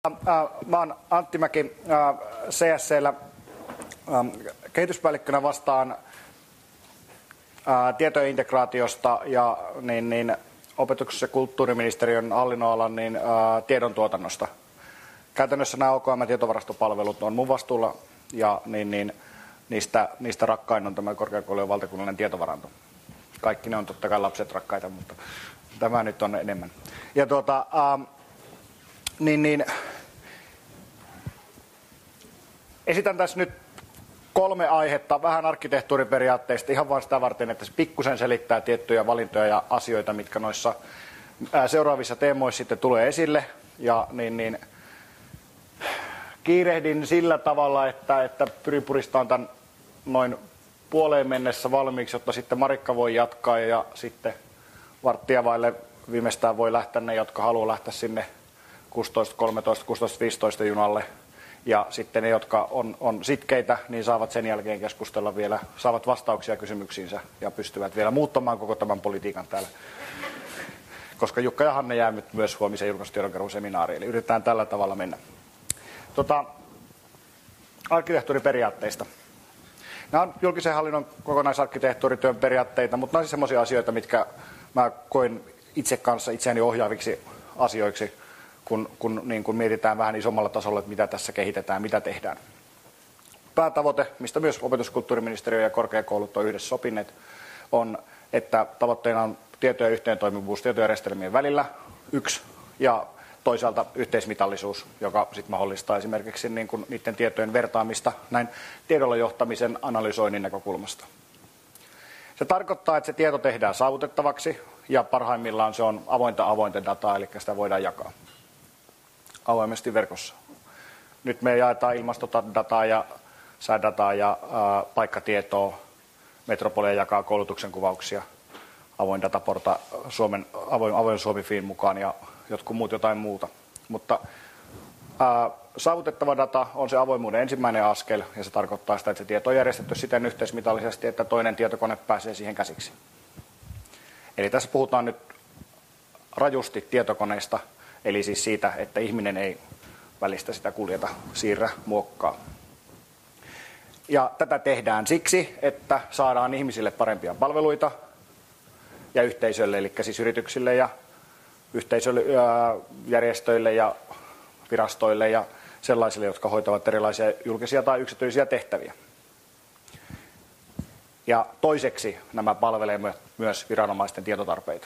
Mä oon Antti Mäki CSC:llä kehityspäällikkönä vastaan tietojen integraatiosta ja opetus- ja kulttuuriministeriön hallinnonalan tiedontuotannosta. Käytännössä nämä OKM-tietovarastopalvelut on mun vastuulla ja niistä rakkain on tämä korkeakoulujen valtakunnallinen tietovaranto. Kaikki ne on totta kai lapset rakkaita, mutta tämä nyt on enemmän. Ja esitän tässä nyt 3 aihetta vähän arkkitehtuuriperiaatteista ihan vain sitä varten, että se pikkusen selittää tiettyjä valintoja ja asioita, mitkä noissa seuraavissa teemoissa sitten tulee esille. Ja kiirehdin sillä tavalla, että pyrin puristamaan tämän noin puoleen mennessä valmiiksi, jotta sitten Marikka voi jatkaa ja sitten varttia vaille viimeistään voi lähteä ne, jotka haluaa lähteä sinne 16.13, 16.15 junalle. Ja sitten ne, jotka on sitkeitä, niin saavat sen jälkeen keskustella vielä, saavat vastauksia kysymyksiinsä ja pystyvät vielä muuttamaan koko tämän politiikan täällä. Koska Jukka ja Hanne jää myös huomisen julkaisutiedonkeruun seminaariin, eli yritetään tällä tavalla mennä. Arkkitehtuuriperiaatteista. Nämä on julkisen hallinnon kokonaisarkkitehtuurityön periaatteita, mutta nämä on sellaisia asioita, mitkä mä koen itse kanssa itseäni ohjaaviksi asioiksi, kun mietitään vähän isommalla tasolla, että mitä tässä kehitetään, mitä tehdään. Päätavoite, mistä myös opetuskulttuuriministeriö ja korkeakoulut on yhdessä sopineet, on, että tavoitteena on tietojen yhteentoimivuus tietojärjestelmien välillä, 1, ja toisaalta yhteismitallisuus, joka sitten mahdollistaa esimerkiksi niiden tietojen vertaamista näin tiedolla johtamisen analysoinnin näkökulmasta. Se tarkoittaa, että se tieto tehdään saavutettavaksi ja parhaimmillaan se on avointa dataa, eli sitä voidaan jakaa avoimesti verkossa. Nyt me jaetaan ilmastodataa ja säädataa ja paikkatietoa. Metropolia jakaa koulutuksen kuvauksia avoin dataporta avoin Suomi-fiin mukaan ja jotkut muut jotain muuta. Mutta saavutettava data on se avoimuuden ensimmäinen askel ja se tarkoittaa sitä, että se tieto on järjestetty siten yhteismitallisesti, että toinen tietokone pääsee siihen käsiksi. Eli tässä puhutaan nyt rajusti tietokoneista, eli siis siitä, että ihminen ei välistä sitä kuljeta, siirrä, muokkaa. Ja tätä tehdään siksi, että saadaan ihmisille parempia palveluita ja yhteisölle, eli siis yrityksille ja yhteisölle, järjestöille ja virastoille ja sellaisille, jotka hoitavat erilaisia julkisia tai yksityisiä tehtäviä. Ja toiseksi nämä palvelevat myös viranomaisten tietotarpeita.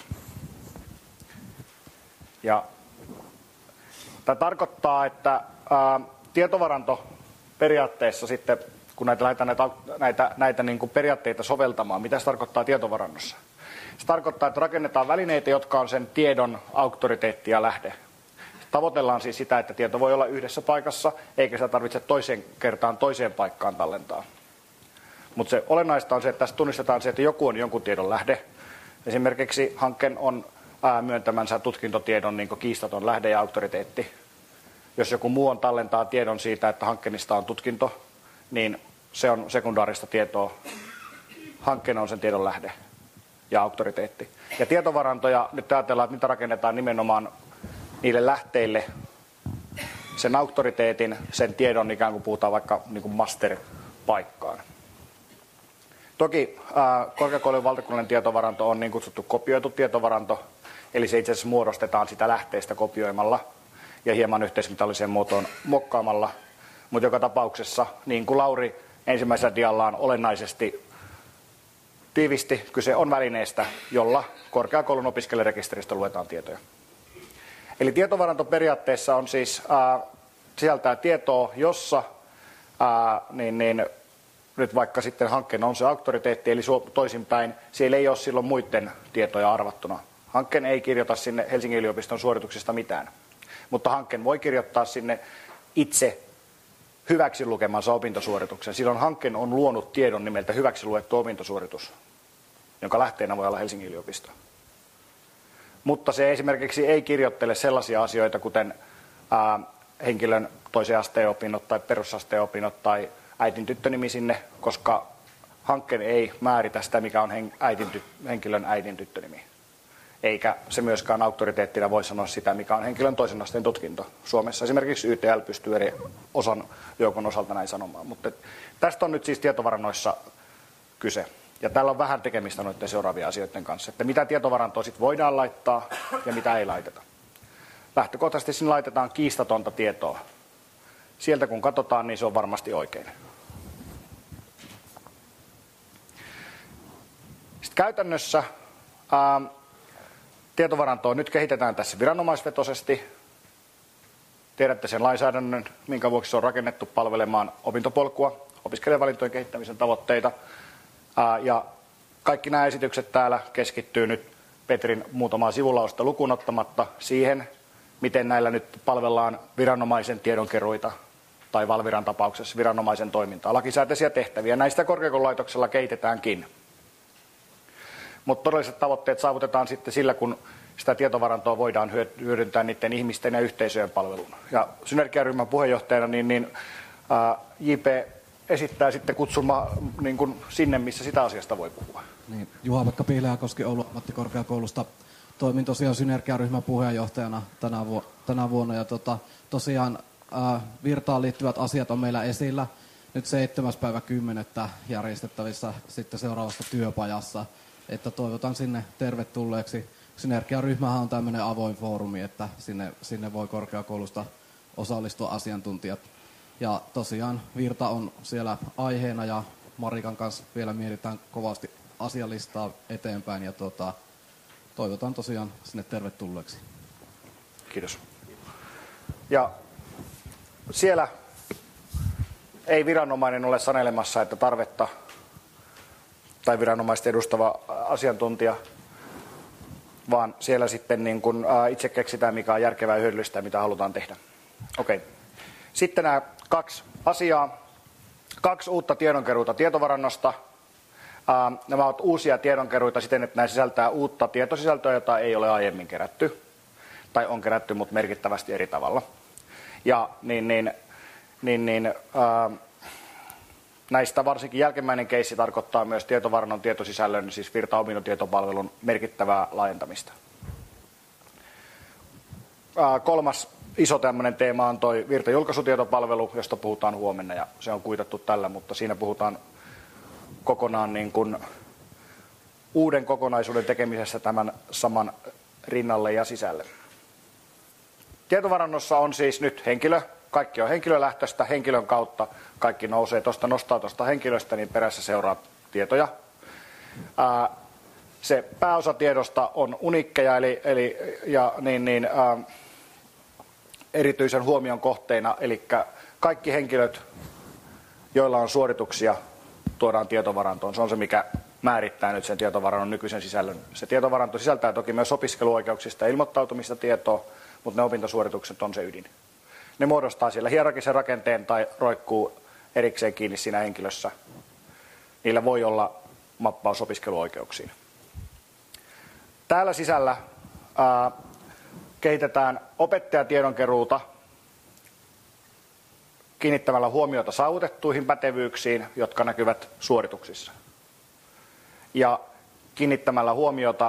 Ja tämä tarkoittaa, että tietovaranto periaatteessa sitten, kun näitä periaatteita soveltamaan, mitä se tarkoittaa tietovarannossa? Se tarkoittaa, että rakennetaan välineitä, jotka on sen tiedon auktoriteetti ja lähde. Tavoitellaan siis sitä, että tieto voi olla yhdessä paikassa, eikä sitä tarvitse toiseen paikkaan tallentaa. Mutta se olennaista on se, että tässä tunnistetaan se, että joku on jonkun tiedon lähde. Esimerkiksi hankkeen on myöntämänsä tutkintotiedon kiistaton lähde ja auktoriteetti. Jos joku muu on tallentaa tiedon siitä, että hankkeenista on tutkinto, niin se on sekundaarista tietoa. Hankkeen on sen tiedon lähde ja auktoriteetti. Ja tietovarantoja, nyt ajatellaan, että niitä rakennetaan nimenomaan niille lähteille sen auktoriteetin, sen tiedon ikään kuin puhutaan vaikka master-paikkaan. Toki korkeakoulujen valtakunnallinen tietovaranto on niin kutsuttu kopioitu tietovaranto, eli se itse asiassa muodostetaan sitä lähteestä kopioimalla ja hieman yhteismitalliseen muotoon muokkaamalla. Mutta joka tapauksessa, niin kuin Lauri ensimmäisellä diallaan olennaisesti tiivisti, kyse on välineestä, jolla korkeakoulun opiskelijarekisteristä luetaan tietoja. Eli tietovaranto periaatteessa on siis, sisältää tietoa, jossa nyt vaikka sitten hankkeen on se auktoriteetti, eli toisinpäin, siellä ei ole silloin muiden tietoja arvattuna. Hankkeen ei kirjoita sinne Helsingin yliopiston suorituksista mitään, mutta hankkeen voi kirjoittaa sinne itse hyväksi lukemansa opintosuorituksen. Silloin hankkeen on luonut tiedon nimeltä hyväksi luettu opintosuoritus, jonka lähteenä voi olla Helsingin yliopisto. Mutta se esimerkiksi ei kirjoittele sellaisia asioita, kuten henkilön toisen asteen opinnot tai perusasteen opinnot tai äitin tyttönimi sinne, koska hankkeen ei määritä sitä, mikä on henkilön äidin tyttönimi. eikä se myöskään auktoriteettina voi sanoa sitä, mikä on henkilön toisen asteen tutkinto. Suomessa esimerkiksi YTL pystyy eri joukon osalta näin sanomaan, mutta tästä on nyt siis tietovarannoissa kyse. Ja täällä on vähän tekemistä noiden seuraavien asioiden kanssa, että mitä tietovarantoa sitten voidaan laittaa ja mitä ei laiteta. Lähtökohtaisesti sinne laitetaan kiistatonta tietoa. Sieltä kun katsotaan, niin se on varmasti oikein. Sitten käytännössä tietovarantoa nyt kehitetään tässä viranomaisvetoisesti. Tiedätte sen lainsäädännön, minkä vuoksi se on rakennettu palvelemaan opintopolkua, opiskelijavalintojen kehittämisen tavoitteita. Ja kaikki nämä esitykset täällä keskittyy nyt Petrin muutamaa sivulausta lukuun ottamatta siihen, miten näillä nyt palvellaan viranomaisen tiedonkeruita tai Valviran tapauksessa viranomaisen toimintaa, lakisääteisiä tehtäviä. Näistä korkeakoululaitoksella kehitetäänkin. Mutta todelliset tavoitteet saavutetaan sitten sillä, kun sitä tietovarantoa voidaan hyödyntää niiden ihmisten ja yhteisöjen palveluun. Ja synergiaryhmän puheenjohtajana JP esittää sitten kutsumaan niin sinne, missä sitä asiasta voi puhua. Niin, Juha-Pekka Piileäkoski Oulun ammattikorkeakoulusta toimin tosiaan synergiaryhmän puheenjohtajana tänä vuonna. Ja tosiaan Virtaan liittyvät asiat on meillä esillä nyt 7.10. järjestettävissä sitten seuraavassa työpajassa. Että toivotan sinne tervetulleeksi. Synergiaryhmähän on tämmöinen avoin foorumi, että sinne voi korkeakoulusta osallistua asiantuntijat. Ja tosiaan Virta on siellä aiheena ja Marikan kanssa vielä mietitään kovasti asialistaa eteenpäin ja toivotan tosiaan sinne tervetulleeksi. Kiitos. Ja siellä ei viranomainen ole sanelemassa, että tarvetta tai viranomaista edustava asiantuntija, vaan siellä sitten niin kun itse keksitään, mikä on järkevää ja hyödyllistä ja mitä halutaan tehdä. Okei. Sitten nämä 2 asiaa. 2 uutta tiedonkeruuta tietovarannosta. Nämä ovat uusia tiedonkeruita siten, että nämä sisältää uutta tietosisältöä, jota ei ole aiemmin kerätty. Tai on kerätty, mutta merkittävästi eri tavalla. Ja näistä varsinkin jälkimmäinen keissi tarkoittaa myös tietovarannon tietosisällön, siis Virta opintotietopalvelun merkittävää laajentamista. 3. iso tämmöinen teema on toi Virta julkaisutietopalvelu, josta puhutaan huomenna ja se on kuitattu tällä, mutta siinä puhutaan kokonaan niin kuin uuden kokonaisuuden tekemisessä tämän saman rinnalle ja sisälle. Tietovarannossa on siis nyt henkilö. Kaikki on henkilölähtöistä, henkilön kautta kaikki nostaa tuosta henkilöstä, niin perässä seuraa tietoja. Se pääosa tiedosta on uniikkeja, erityisen huomion kohteena, eli kaikki henkilöt, joilla on suorituksia, tuodaan tietovarantoon. Se on se, mikä määrittää nyt sen tietovarannon nykyisen sisällön. Se tietovaranto sisältää toki myös opiskeluoikeuksista ja ilmoittautumista tietoa, mutta ne opintosuoritukset on se ydin. Ne muodostaa siellä hierarkisen rakenteen tai roikkuu erikseen kiinni siinä henkilössä. Niillä voi olla mappaus opiskeluoikeuksiin. Täällä sisällä kehitetään opettajatiedonkeruuta kiinnittämällä huomiota saavutettuihin pätevyyksiin, jotka näkyvät suorituksissa. Ja kiinnittämällä huomiota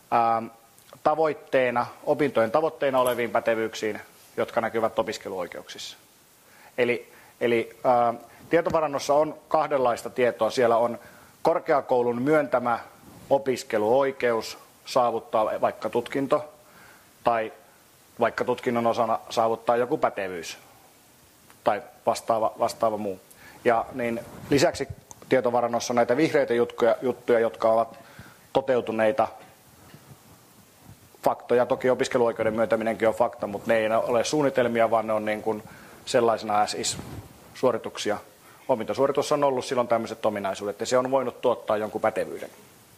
opintojen tavoitteena oleviin pätevyyksiin, jotka näkyvät opiskeluoikeuksissa. Eli tietovarannossa on 2 tietoa. Siellä on korkeakoulun myöntämä opiskeluoikeus saavuttaa vaikka tutkinto tai vaikka tutkinnon osana saavuttaa joku pätevyys tai vastaava muu. Ja niin lisäksi tietovarannossa on näitä vihreitä juttuja, jotka ovat toteutuneita faktoja. Toki opiskeluoikeuden myöntäminenkin on fakta, mutta ne ei ole suunnitelmia, vaan ne on niin kuin sellaisena suorituksia. Opintosuoritus on ollut silloin tämmöiset ominaisuudet ja se on voinut tuottaa jonkun pätevyyden.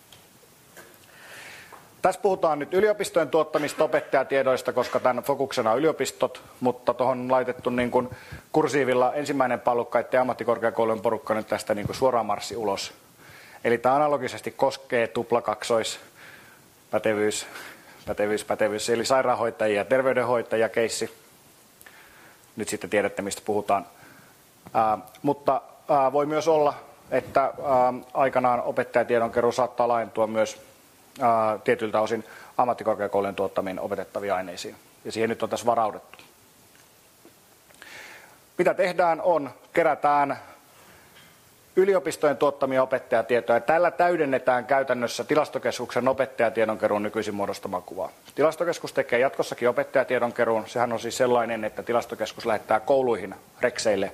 Tässä puhutaan nyt yliopistojen tuottamista opettajatiedoista, koska tämän fokuksena on yliopistot, mutta tuohon on laitettu niin kuin kursiivilla ensimmäinen pallukka, ettei ammattikorkeakoulujen porukka nyt tästä niin kuin suoraan marssi ulos. Eli tämä analogisesti koskee pätevyys, eli sairaanhoitajia ja terveydenhoitajia keissi. Nyt sitten tiedätte, mistä puhutaan. Mutta voi myös olla, että aikanaan opettajatiedonkeruu saattaa laajentua myös tietyiltä osin ammattikorkeakoulujen tuottamiin opetettaviin aineisiin. Ja siihen nyt on tässä varauduttu. Mitä tehdään on, kerätään yliopistojen tuottamia opettajatietoja. Tällä täydennetään käytännössä Tilastokeskuksen opettajatiedonkeruun nykyisin muodostamaa kuvaa. Tilastokeskus tekee jatkossakin opettajatiedonkeruun. Sehän on siis sellainen, että Tilastokeskus lähettää kouluihin rekseille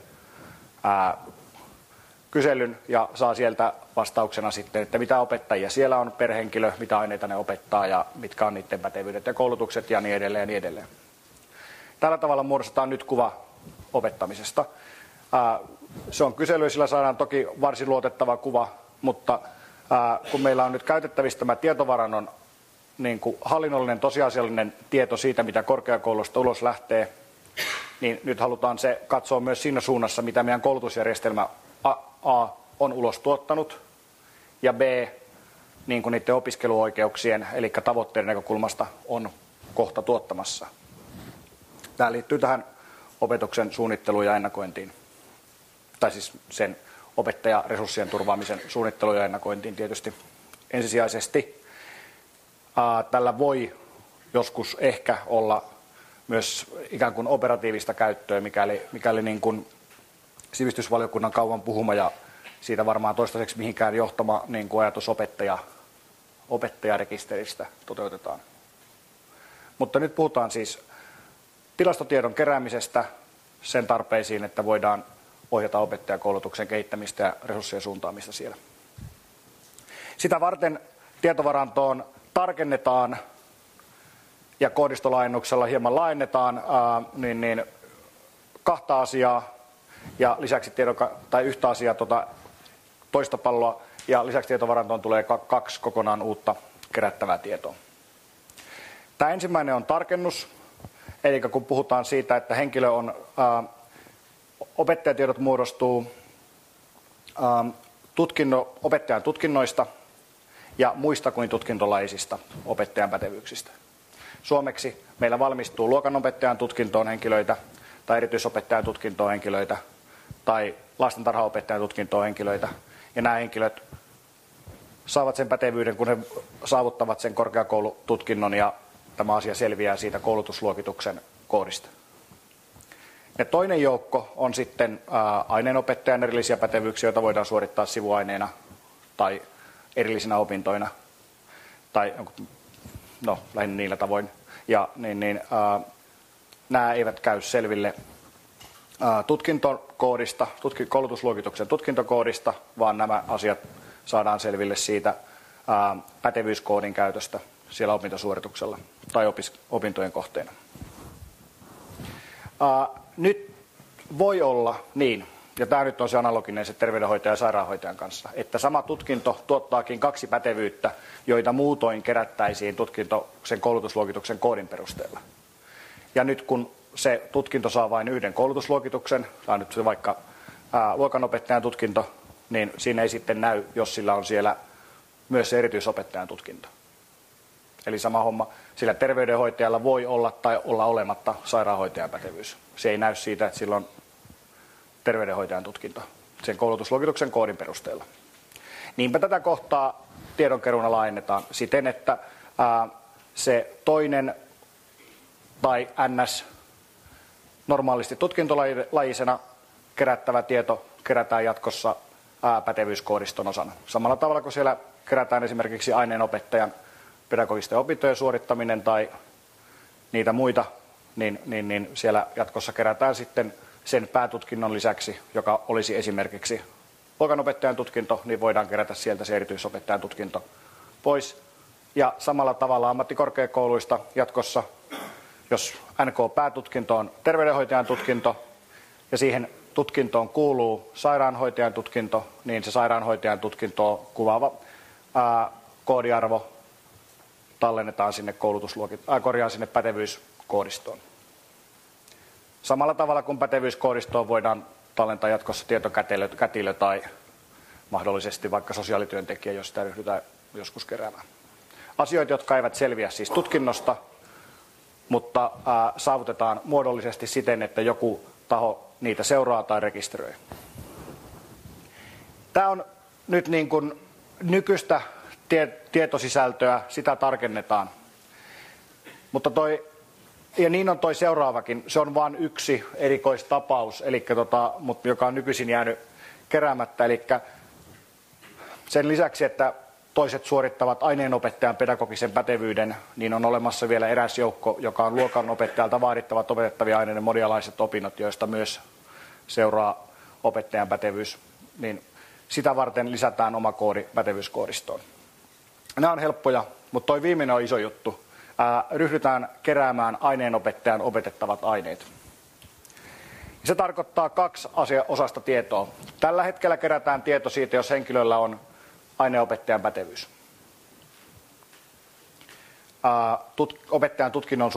kyselyn ja saa sieltä vastauksena sitten, että mitä opettajia siellä on per henkilö, mitä aineita ne opettaa ja mitkä on niiden pätevyydet ja koulutukset ja niin edelleen ja niin edelleen. Tällä tavalla muodostetaan nyt kuva opettamisesta. Se on kysely, sillä saadaan toki varsin luotettava kuva, mutta kun meillä on nyt käytettävissä tämä tietovarannon niin kuin hallinnollinen tosiasiallinen tieto siitä, mitä korkeakoulusta ulos lähtee, niin nyt halutaan se katsoa myös siinä suunnassa, mitä meidän koulutusjärjestelmä A on ulos tuottanut ja B niin kuin niiden opiskeluoikeuksien eli tavoitteiden näkökulmasta on kohta tuottamassa. Tämä liittyy tähän opetuksen suunnitteluun ja ennakointiin, tai siis sen opettajaresurssien turvaamisen suunnitteluun ja ennakointiin tietysti ensisijaisesti. Tällä voi joskus ehkä olla myös ikään kuin operatiivista käyttöä, mikäli niin kuin sivistysvaliokunnan kauan puhuma ja siitä varmaan toistaiseksi mihinkään johtama niin kuin ajatus opettajarekisteristä toteutetaan. Mutta nyt puhutaan siis tilastotiedon keräämisestä sen tarpeisiin, että voidaan ohjata opettajakoulutuksen kehittämistä ja resurssien suuntaamista siellä. Sitä varten tietovarantoon tarkennetaan ja koodistolaajennuksella hieman laajennetaan kahta asiaa ja lisäksi yhtä asiaa toista palloa ja lisäksi tietovarantoon tulee kaksi kokonaan uutta kerättävää tietoa. Tämä ensimmäinen on tarkennus, eli kun puhutaan siitä, että henkilö on opettajatiedot muodostuu opettajan tutkinnoista ja muista kuin tutkintolaisista opettajan pätevyyksistä. Suomeksi meillä valmistuu luokanopettajan tutkintoon henkilöitä tai erityisopettajan tutkintoon henkilöitä tai lastentarhaopettajan tutkintoon henkilöitä. Ja nämä henkilöt saavat sen pätevyyden, kun he saavuttavat sen korkeakoulututkinnon ja tämä asia selviää siitä koulutusluokituksen koodista. Ja toinen joukko on sitten aineenopettajan erillisiä pätevyyksiä, joita voidaan suorittaa sivuaineena tai erillisinä opintoina, tai lähinnä niillä tavoin. Ja nämä eivät käy selville tutkintokoodista, koulutusluokituksen tutkintokoodista, vaan nämä asiat saadaan selville siitä pätevyyskoodin käytöstä siellä opintosuorituksella tai opintojen kohteena. Nyt voi olla niin, ja tämä nyt on se analoginen se terveydenhoitajan ja sairaanhoitajan kanssa, että sama tutkinto tuottaakin kaksi pätevyyttä, joita muutoin kerättäisiin sen koulutusluokituksen koodin perusteella. Ja nyt kun se tutkinto saa vain yhden koulutusluokituksen, tai nyt se vaikka luokanopettajan tutkinto, niin siinä ei sitten näy, jos sillä on siellä myös se erityisopettajan tutkinto. Eli sama homma, sillä terveydenhoitajalla voi olla tai olla olematta sairaanhoitajan pätevyys. Se ei näy siitä, että sillä on terveydenhoitajan tutkinto sen koulutusluokituksen koodin perusteella. Niinpä tätä kohtaa tiedonkeruuna laajennetaan siten, että se toinen tai NS normaalisti tutkintolajisena kerättävä tieto kerätään jatkossa pätevyyskoodiston osana. Samalla tavalla kuin siellä kerätään esimerkiksi aineenopettajan pedagogisten opintojen suorittaminen tai niitä muita, niin siellä jatkossa kerätään sitten sen päätutkinnon lisäksi, joka olisi esimerkiksi luokanopettajan tutkinto, niin voidaan kerätä sieltä se erityisopettajan tutkinto pois. Ja samalla tavalla ammattikorkeakouluista jatkossa, jos NK-päätutkinto on terveydenhoitajan tutkinto ja siihen tutkintoon kuuluu sairaanhoitajan tutkinto, niin se sairaanhoitajan tutkintoon kuvaava koodiarvo tallennetaan sinne sinne pätevyyskoodistoon. Samalla tavalla kuin pätevyyskoodistoon voidaan tallentaa jatkossa tietokätilö tai mahdollisesti vaikka sosiaalityöntekijä, jos sitä ryhdytään joskus keräämään. Asioita, jotka eivät selviä siis tutkinnosta, mutta saavutetaan muodollisesti siten, että joku taho niitä seuraa tai rekisteröi. Tämä on nyt niin kuin nykyistä tietosisältöä, sitä tarkennetaan. Mutta ja niin on toi seuraavakin, se on vain yksi erikoistapaus, mutta joka on nykyisin jäänyt keräämättä. Eli sen lisäksi, että toiset suorittavat aineenopettajan pedagogisen pätevyyden, niin on olemassa vielä eräs joukko, joka on luokanopettajalta vaadittavat opetettavien aineiden monialaiset opinnot, joista myös seuraa opettajan pätevyys. Niin sitä varten lisätään oma koodi pätevyyskoodistoon. Nämä on helppoja, mutta toi viimeinen on iso juttu. Ryhdytään keräämään aineenopettajan opetettavat aineet. Se tarkoittaa kaksi osasta tietoa. Tällä hetkellä kerätään tieto siitä, jos henkilöllä on aineenopettajan pätevyys. Opettajan tutkinnon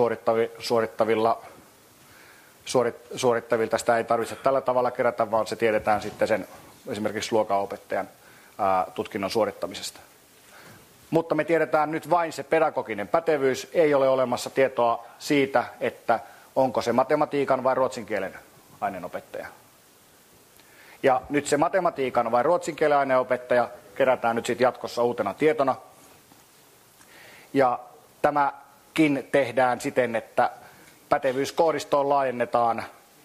suorittavilta sitä ei tarvitse tällä tavalla kerätä, vaan se tiedetään sitten sen esimerkiksi luokanopettajan tutkinnon suorittamisesta. Mutta me tiedetään nyt vain se pedagoginen pätevyys, ei ole olemassa tietoa siitä, että onko se matematiikan vai ruotsin kielen aineenopettaja. Ja nyt se matematiikan vai ruotsin kielen aineenopettaja kerätään nyt sitten jatkossa uutena tietona. Ja tämäkin tehdään siten, että pätevyyskoodistoon laajennetaan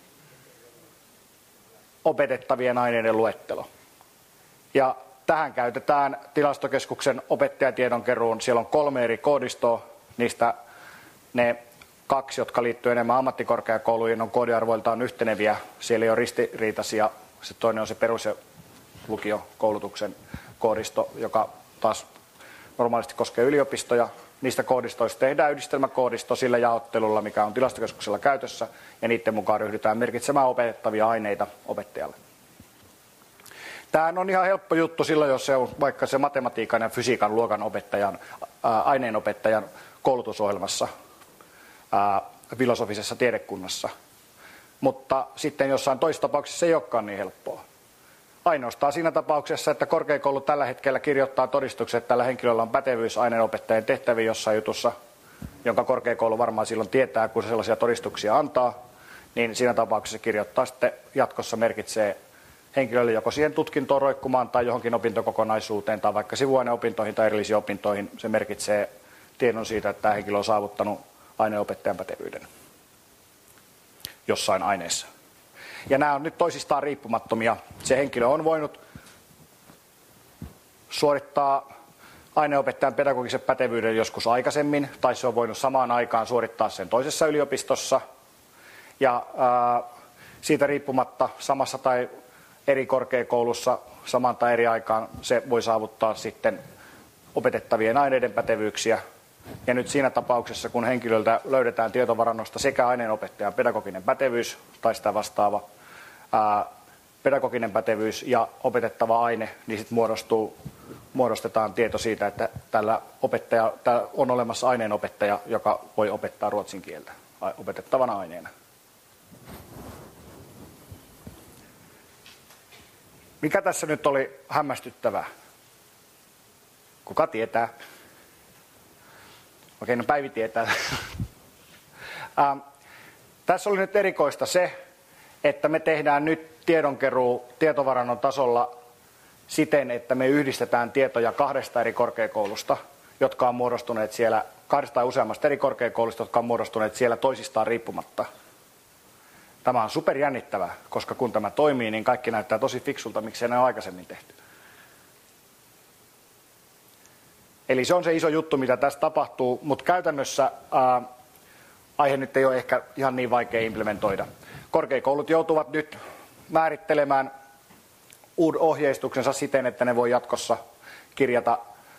opetettavien aineiden luettelo. Ja tähän käytetään Tilastokeskuksen opettajatiedonkeruun. Siellä on 3 eri koodistoa. Niistä ne 2, jotka liittyy enemmän ammattikorkeakouluihin, on koodiarvoiltaan yhteneviä. Siellä ei ole ristiriitaisia. Se toinen on se perus- ja lukiokoulutuksen koodisto, joka taas normaalisti koskee yliopistoja. Niistä koodistoista tehdään yhdistelmäkoodisto sillä jaottelulla, mikä on Tilastokeskuksella käytössä, ja niiden mukaan ryhdytään merkitsemään opetettavia aineita opettajalle. Tämä on ihan helppo juttu silloin, jos se on vaikka se matematiikan ja fysiikan luokanopettajan, aineenopettajan koulutusohjelmassa filosofisessa tiedekunnassa. Mutta sitten jossain toisessa tapauksessa se ei olekaan niin helppoa. Ainoastaan siinä tapauksessa, että korkeakoulu tällä hetkellä kirjoittaa todistukset, että tällä henkilöllä on pätevyys aineenopettajan tehtäviin jossain jutussa, jonka korkeakoulu varmaan silloin tietää, kun se sellaisia todistuksia antaa, niin siinä tapauksessa kirjoittaa sitten jatkossa merkitsee henkilölle joko siihen tutkintoon roikkumaan tai johonkin opintokokonaisuuteen tai vaikka sivuaineopintoihin tai erillisiin opintoihin. Se merkitsee tiedon siitä, että tämä henkilö on saavuttanut aineenopettajan pätevyyden jossain aineessa. Ja nämä on nyt toisistaan riippumattomia. Se henkilö on voinut suorittaa aineenopettajan pedagogisen pätevyyden joskus aikaisemmin, tai se on voinut samaan aikaan suorittaa sen toisessa yliopistossa. Ja siitä riippumatta samassa tai eri korkeakoulussa samaan tai eri aikaan se voi saavuttaa sitten opetettavien aineiden pätevyyksiä. Ja nyt siinä tapauksessa, kun henkilöltä löydetään tietovarannosta sekä aineenopettajan pedagoginen pätevyys tai sitä vastaava pedagoginen pätevyys ja opetettava aine, niin sitten muodostetaan tieto siitä, että tällä on olemassa aineenopettaja, joka voi opettaa ruotsin kieltä opetettavana aineena. Mikä tässä nyt oli hämmästyttävää? Kuka tietää? Okei, no Päivi tietää. Tässä oli nyt erikoista se, että me tehdään nyt tiedonkeruu tietovarannon tasolla siten, että me yhdistetään tietoja 2 eri korkeakoulusta, jotka on muodostuneet siellä, 2 tai useammasta eri korkeakoulusta, jotka on muodostuneet siellä toisistaan riippumatta. Tämä on superjännittävää, koska kun tämä toimii, niin kaikki näyttää tosi fiksulta, miksei ne ole aikaisemmin tehty. Eli se on se iso juttu, mitä tässä tapahtuu, mutta käytännössä aihe nyt ei ole ehkä ihan niin vaikea implementoida. Korkeakoulut joutuvat nyt määrittelemään ohjeistuksensa siten, että ne voi jatkossa kirjata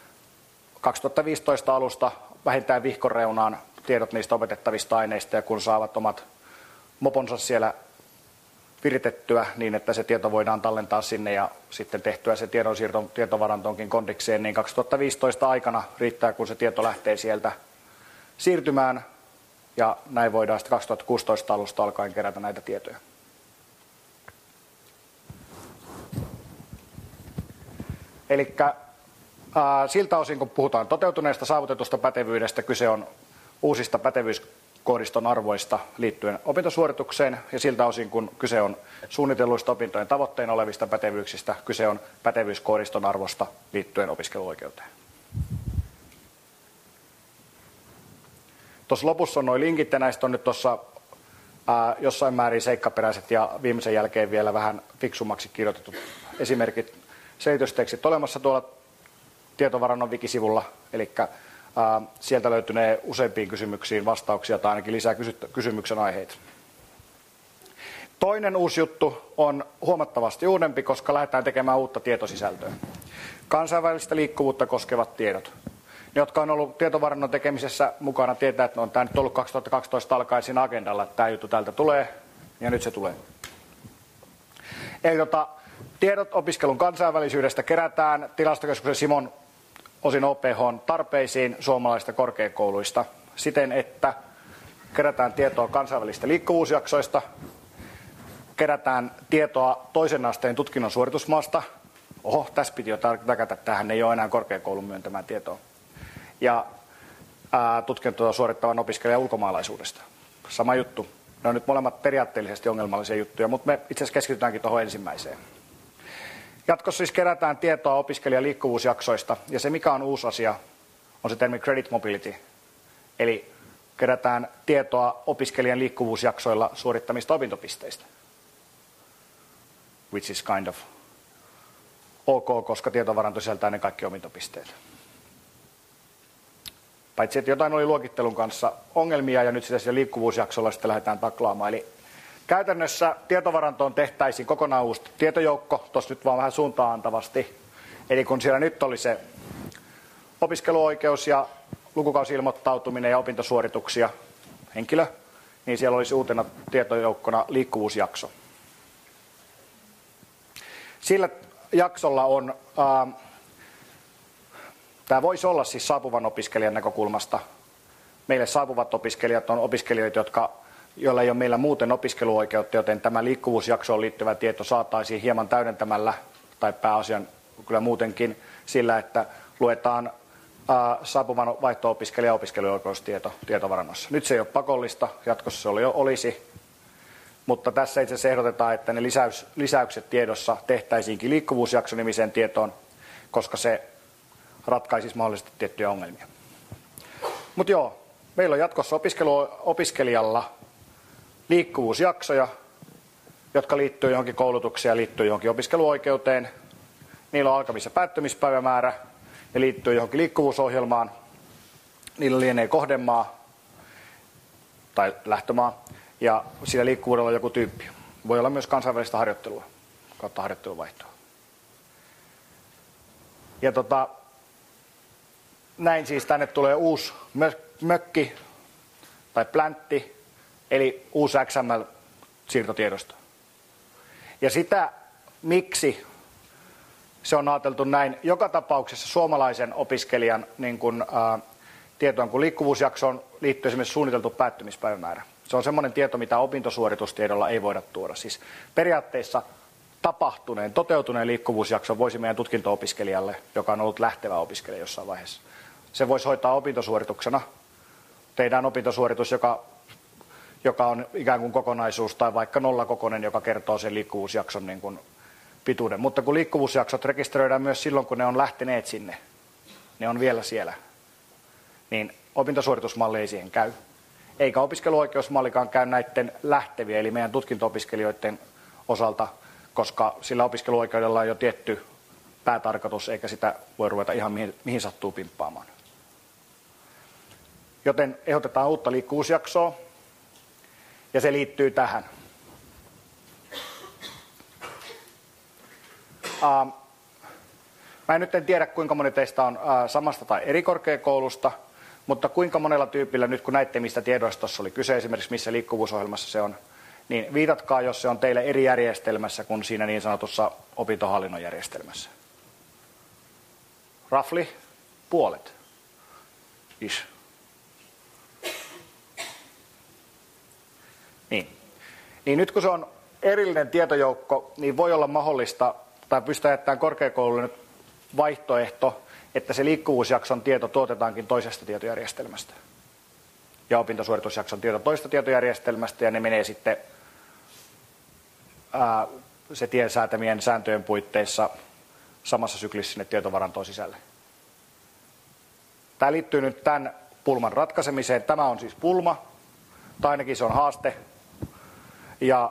2015 alusta vähintään vihkoreunaan tiedot niistä opetettavista aineista, ja kun saavat omat moponsa siellä viritettyä niin, että se tieto voidaan tallentaa sinne ja sitten tehtyä se tiedonsiirto tietovarantoonkin kondikseen, niin 2015 aikana riittää, kun se tieto lähtee sieltä siirtymään, ja näin voidaan sitten 2016 alusta alkaen kerätä näitä tietoja. Eli siltä osin, kun puhutaan toteutuneesta saavutetusta pätevyydestä, kyse on uusista pätevyyskoodiston arvoista liittyen opintosuoritukseen, ja siltä osin, kun kyse on suunnitelluista opintojen tavoitteena olevista pätevyyksistä, kyse on pätevyyskoodiston arvosta liittyen opiskeluoikeuteen. Tuossa lopussa on nuo linkit ja näistä on nyt tuossa jossain määrin seikkaperäiset ja viimeisen jälkeen vielä vähän fiksummaksi kirjoitetut esimerkit, selitystekstit olemassa tuolla tietovarannon wikisivulla, eli sieltä löytynee useimpiin kysymyksiin vastauksia tai ainakin lisää kysymyksen aiheita. Toinen uusi juttu on huomattavasti uudempi, koska lähdetään tekemään uutta tietosisältöä. Kansainvälistä liikkuvuutta koskevat tiedot. Ne, jotka on ollut tietovarannon tekemisessä mukana, tietää, että on tämä nyt ollut 2012 alkaen siinä agendalla, että tämä juttu täältä tulee, ja nyt se tulee. Eli tiedot opiskelun kansainvälisyydestä kerätään Tilastokeskuksen Simon osin OPH:n tarpeisiin suomalaisista korkeakouluista siten, että kerätään tietoa kansainvälisistä liikkuvuusjaksoista, kerätään tietoa toisen asteen tutkinnon suoritusmaasta. Oho, tässä piti jo täkätä, tähän ei ole enää korkeakoulun myöntämää tietoa. Ja tutkintoa suorittavan opiskelijan ulkomaalaisuudesta. Sama juttu. Ne on nyt molemmat periaatteellisesti ongelmallisia juttuja, mutta me itse asiassa keskitytäänkin tuohon ensimmäiseen. Jatkossa siis kerätään tietoa opiskelijan liikkuvuusjaksoista, ja se mikä on uusi asia, on se termi credit mobility. Eli kerätään tietoa opiskelijan liikkuvuusjaksoilla suorittamista opintopisteistä. Which is kind of ok, koska tietovaranto sisältää ne kaikki opintopisteet. Paitsi että jotain oli luokittelun kanssa ongelmia ja nyt sitä siellä liikkuvuusjaksolla sitten lähdetään taklaamaan. Eli käytännössä tietovarantoon tehtäisiin kokonaan uusi tietojoukko, tuossa nyt vaan vähän suuntaan antavasti. Eli kun siellä nyt oli se opiskeluoikeus ja lukukausi-ilmoittautuminen ja opintosuorituksia henkilö, niin siellä olisi uutena tietojoukkona liikkuvuusjakso. Sillä jaksolla on, tämä voisi olla siis saapuvan opiskelijan näkökulmasta. Meille saapuvat opiskelijat on opiskelijoita, joilla ei ole meillä muuten opiskeluoikeutta, joten tämä liikkuvuusjaksoon liittyvä tieto saataisiin hieman täydentämällä, tai pääasian kyllä muutenkin sillä, että luetaan saapuvan vaihto-opiskelijan opiskeluoikeustieto tietovarannossa. Nyt se ei ole pakollista, jatkossa se olisi, mutta tässä itse asiassa ehdotetaan, että ne lisäykset tiedossa tehtäisiinkin liikkuvuusjakso-nimiseen tietoon, koska se ratkaisisi mahdollisesti tiettyjä ongelmia. Mutta joo, meillä on jatkossa opiskelijalla liikkuvuusjaksoja, jotka liittyy johonkin koulutukseen ja liittyy johonkin opiskeluoikeuteen. Niillä on alkamis- ja päättymispäivämäärä, ne liittyy johonkin liikkuvuusohjelmaan, niillä lienee kohdemaa tai lähtömaa, ja siinä liikkuvuudella on joku tyyppi. Voi olla myös kansainvälistä harjoittelua kautta harjoitteluvaihtoa. Ja näin siis tänne tulee uusi mökki tai pläntti, eli uusi XML-siirtotiedosto. Ja sitä, miksi se on ajateltu näin, joka tapauksessa suomalaisen opiskelijan tietoon, kun liikkuvuusjaksoon liittyy esimerkiksi suunniteltu päättymispäivämäärä. Se on semmoinen tieto, mitä opintosuoritustiedolla ei voida tuoda. Siis periaatteessa toteutuneen liikkuvuusjakson voisi meidän tutkinto-opiskelijalle, joka on ollut lähtevä opiskelija jossain vaiheessa. Se voisi hoitaa opintosuorituksena. Tehdään opintosuoritus, joka on ikään kuin kokonaisuus, tai vaikka nollakokoinen, joka kertoo sen liikkuvuusjakson pituuden. Mutta kun liikkuvuusjaksot rekisteröidään myös silloin, kun ne on lähteneet sinne, ne on vielä siellä, niin opintosuoritusmalli ei siihen käy. Eikä opiskeluoikeusmallikaan käy näiden lähteviä, eli meidän tutkinto-opiskelijoiden osalta, koska sillä opiskeluoikeudella on jo tietty päätarkoitus, eikä sitä voi ruveta ihan mihin sattuu pimppaamaan. Joten ehdotetaan uutta liikkuvuusjaksoa, ja se liittyy tähän. Mä en tiedä, kuinka moni teistä on samasta tai eri korkeakoulusta, mutta kuinka monella tyypillä nyt, kun näitte, mistä tiedoista tuossa oli kyse, esimerkiksi missä liikkuvuusohjelmassa se on, niin viitatkaa, jos se on teille eri järjestelmässä kuin siinä niin sanotussa opintohallinnon järjestelmässä. Roughly puolet. Ish. Niin nyt kun se on erillinen tietojoukko, niin voi olla mahdollista, tai pystytään jättämään korkeakoululle nyt vaihtoehto, että se liikkuvuusjakson tieto tuotetaankin toisesta tietojärjestelmästä. Ja opintosuoritusjakson tieto toisesta tietojärjestelmästä, ja ne menee sitten se tien säätämien sääntöjen puitteissa samassa syklissä sinne tietovarantoon sisälle. Tämä liittyy nyt tämän pulman ratkaisemiseen. Tämä on siis pulma, tai ainakin se on haaste. Ja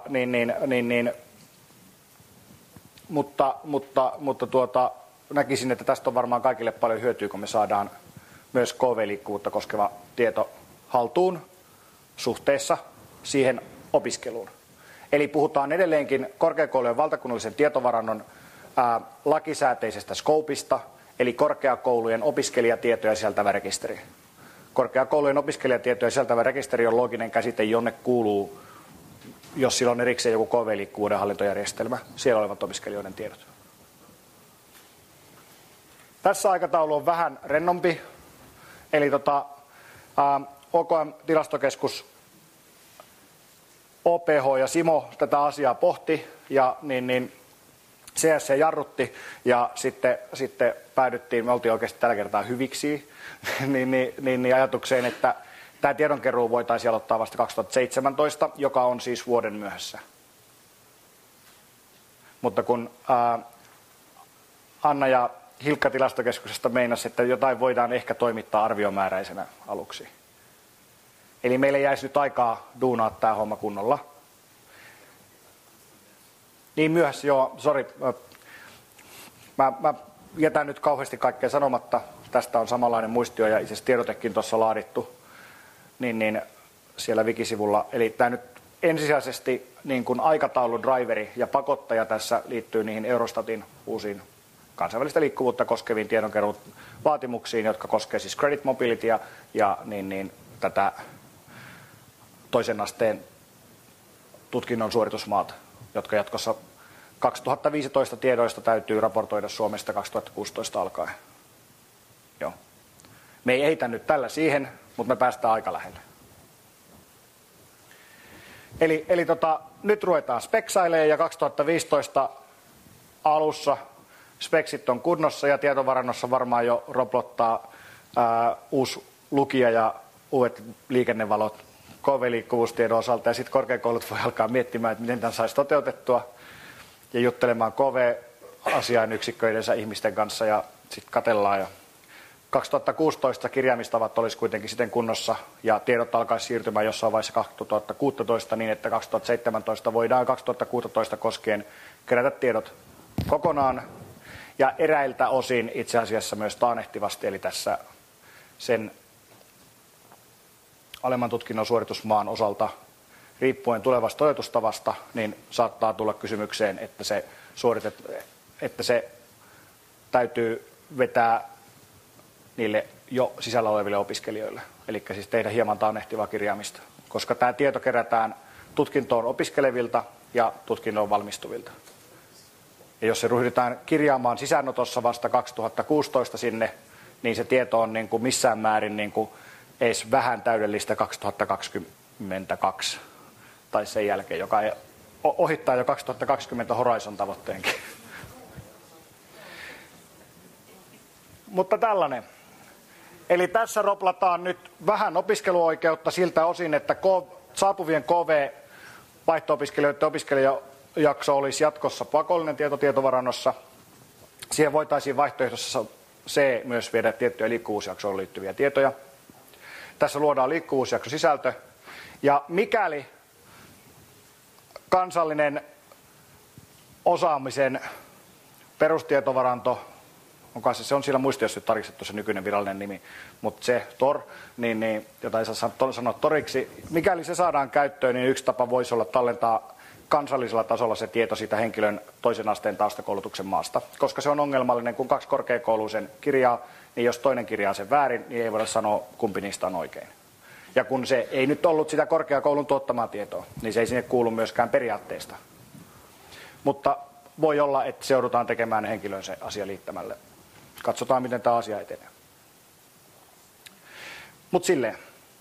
mutta näkisin, että tästä on varmaan kaikille paljon hyötyä, kun me saadaan myös KV-liikkuvuutta koskeva tieto haltuun suhteessa siihen opiskeluun. Eli puhutaan edelleenkin korkeakoulujen valtakunnallisen tietovarannon lakisääteisestä skoopista, eli korkeakoulujen opiskelijatietoja sisältävä rekisteri. Korkeakoulujen opiskelijatietoja sisältävä rekisteri on looginen käsite, jonne kuuluu, jos sillä on erikseen joku KV-liikkuvuuden hallintojärjestelmä, siellä olevat opiskelijoiden tiedot. Tässä aikataulu on vähän rennompi, eli OKM-tilastokeskus, OPH ja Simo tätä asiaa pohti ja CSC jarrutti ja sitten päädyttiin, me oltiin oikeasti tällä kertaa hyviksi, ajatukseen, että tämä tiedonkeruu voitaisiin aloittaa vasta 2017, joka on siis vuoden myöhässä. Mutta kun Anna ja Hilkka tilastokeskuksesta meinasi, että jotain voidaan ehkä toimittaa arviomääräisenä aluksi. Eli meille jäisi nyt aikaa duunaa tämä homma kunnolla. Niin myöhässä, joo, sori. Mä jätän nyt kauheasti kaikkea sanomatta. Tästä on samanlainen muistio ja itse asiassa tiedotekin tuossa laadittu niin siellä wikisivulla. Eli tämä nyt ensisijaisesti niin kuin aikatauludriveri ja pakottaja tässä liittyy niihin Eurostatin uusiin kansainvälistä liikkuvuutta koskeviin tiedonkeruun vaatimuksiin, jotka koskevat siis credit mobilitya ja tätä toisen asteen tutkinnon suoritusmaata, jotka jatkossa 2015 tiedoista täytyy raportoida Suomesta 2016 alkaen. Joo. Me ei ehitä nyt tällä siihen, mutta me päästään aika lähelle. Eli nyt ruvetaan speksailemaan ja 2015 alussa speksit on kunnossa ja tietovarannossa varmaan jo roplottaa uusi lukija ja uudet liikennevalot KV-liikkuvuustiedon osalta ja sitten korkeakoulut voi alkaa miettimään, että miten tämän saisi toteutettua ja juttelemaan KV-asiainyksikköidensä ihmisten kanssa ja sitten katsellaan. Ja 2016 kirjaamistavat olisi kuitenkin siten kunnossa ja tiedot alkaisi siirtymään jossain vaiheessa 2016 niin, että 2017 voidaan 2016 koskien kerätä tiedot kokonaan ja eräiltä osin itse asiassa myös taannehtivasti, eli tässä sen alemman tutkinnon suoritusmaan osalta riippuen tulevasta toteutustavasta, niin saattaa tulla kysymykseen, että se täytyy vetää niille jo sisällä oleville opiskelijoille. Eli siis tehdä hieman taannehtivaa kirjaamista, koska tämä tieto kerätään tutkintoon opiskelevilta ja tutkintoon valmistuvilta. Ja jos se ryhdytään kirjaamaan sisäänotossa vasta 2016 sinne, niin se tieto on niin kuin missään määrin niin kuin edes vähän täydellistä 2022 tai sen jälkeen, joka ohittaa jo 2020 Horizon tavoitteenkin. Mutta tällainen. Eli tässä roplataan nyt vähän opiskeluoikeutta siltä osin, että saapuvien KV-vaihto-opiskelijoiden opiskelijajakso olisi jatkossa pakollinen tietovarannossa. Siihen voitaisiin vaihtoehdossa C myös viedä tiettyjä liikkuvuusjaksoon liittyviä tietoja. Tässä luodaan liikkuvuusjaksosisältö. Ja mikäli kansallinen osaamisen perustietovaranto, se on siellä muistiossa tarkistettu se nykyinen virallinen nimi, mutta se TOR, jota ei saa sanoa toriksi, mikäli se saadaan käyttöön, niin yksi tapa voisi olla tallentaa kansallisella tasolla se tieto siitä henkilön toisen asteen taustakoulutuksen maasta. Koska se on ongelmallinen, kun kaksi korkeakouluisen kirjaa, niin jos toinen kirjaa sen väärin, niin ei voida sanoa, kumpi niistä on oikein. Ja kun se ei nyt ollut sitä korkeakoulun tuottamaa tietoa, niin se ei sinne kuulu myöskään periaatteesta. Mutta voi olla, että se joudutaan tekemään henkilön se asia liittämälle. Katsotaan, miten tämä asia etenee. Mutta silleen.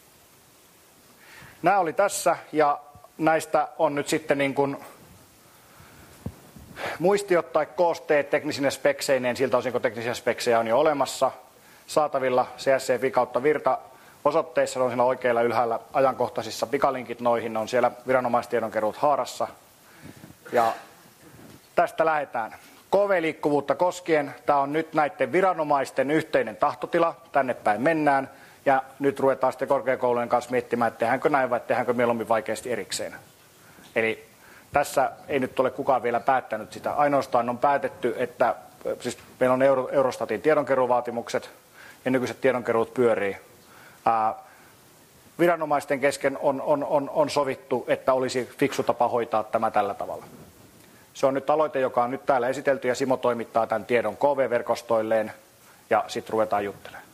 Nämä oli tässä ja näistä on nyt sitten niin kuin muistiot tai koosteet teknisine spekseineen, siltä osin kun teknisiä speksejä on jo olemassa, saatavilla CSC/Virta osoitteissa, ne on siellä oikealla ylhäällä ajankohtaisissa pikalinkit noihin, ne on siellä viranomaistiedonkeruut haarassa. Ja tästä lähdetään. KV-liikkuvuutta koskien, tämä on nyt näiden viranomaisten yhteinen tahtotila, tänne päin mennään. Ja nyt ruvetaan sitten korkeakoulujen kanssa miettimään, että tehdäänkö näin vai tehdäänkö mieluummin vaikeasti erikseen. Eli tässä ei nyt ole kukaan vielä päättänyt sitä. Ainoastaan on päätetty, että siis meillä on Eurostatin tiedonkeruuvaatimukset ja nykyiset tiedonkeruut pyörii. Viranomaisten kesken on sovittu, että olisi fiksu tapa hoitaa tämä tällä tavalla. Se on nyt aloite, joka on nyt täällä esitelty ja Simo toimittaa tämän tiedon KV-verkostoilleen ja sitten ruvetaan juttelemaan.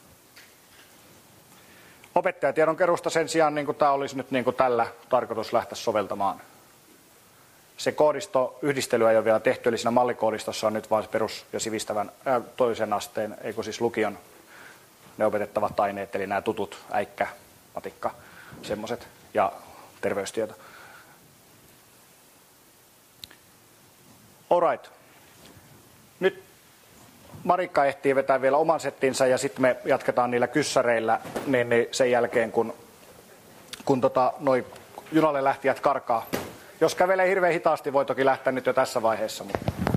Opettajatiedonkeruusta sen sijaan niin tämä olisi nyt niin tällä tarkoitus lähteä soveltamaan. Se koodistoyhdistely ei ole vielä tehty, eli siinä mallikoodistossa on nyt vain perus- ja sivistävän toisen asteen, eikö siis lukion ne opetettavat aineet, eli nämä tutut, äikkä, matikka, semmoiset, ja terveystieto. Alright. Nyt Marikka ehtii vetää vielä oman settinsä ja sitten me jatketaan niillä kyssäreillä niin sen jälkeen, kun noi junalle lähtijät karkaa. Jos kävelee hirveän hitaasti, voi toki lähteä nyt jo tässä vaiheessa. Mutta